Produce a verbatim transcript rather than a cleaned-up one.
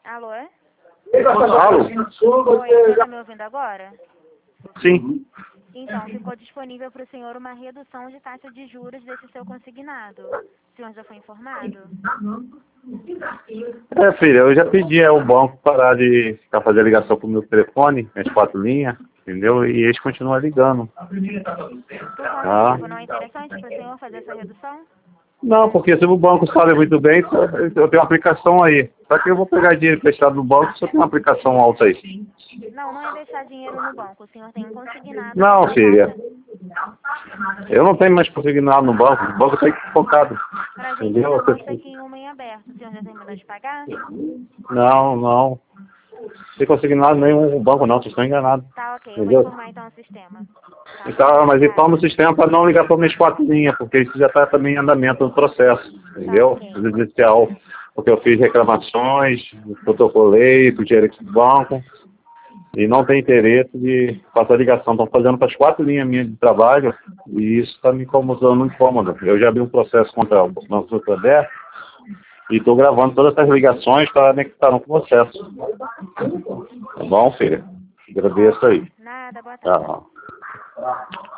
Alô? Alô? Oi, você está me ouvindo agora? Sim. Então, ficou disponível para o senhor uma redução de taxa de juros desse seu consignado. O senhor já foi informado? É, filha, eu já pedi ao banco parar de ficar fazendo ligação pro meu telefone, minhas quatro linhas, entendeu? E eles continuam ligando. Por qual Tá? motivo? Não é interessante para o senhor fazer essa redução? Não, porque se o banco sabe muito bem, eu tenho uma aplicação aí. Só que eu vou pegar dinheiro emprestado no banco se eu tenho uma aplicação alta aí. Não, não é deixar dinheiro no banco. O senhor tem um consignado. Não, de filha. taxa- Eu não tenho mais consignado no banco. O banco está focado. Para a gente Entendeu? só consta aqui em uma em aberto. O senhor já terminou de pagar? Não, não. Não tem consignado nenhum banco não, vocês estão enganados. Tá, ok. Eu vou Entendeu? informar então o sistema. Tá, Então, mas obrigada. informa o sistema para não ligar para minhas quatro linhas, porque isso já está também em andamento no processo, Tá, entendeu? ok. Judicial. Porque eu fiz reclamações, protocolei, sugeri com o banco, e não tem interesse de fazer ligação. Estão fazendo para as quatro linhas minhas de trabalho, e isso está me incomodando, muito incômodo. Eu já abri um processo contra o Banco Santander, e estou gravando todas essas ligações para anexar um processo. Tá bom, filha? Agradeço aí. Nada, boa tarde. Tchau.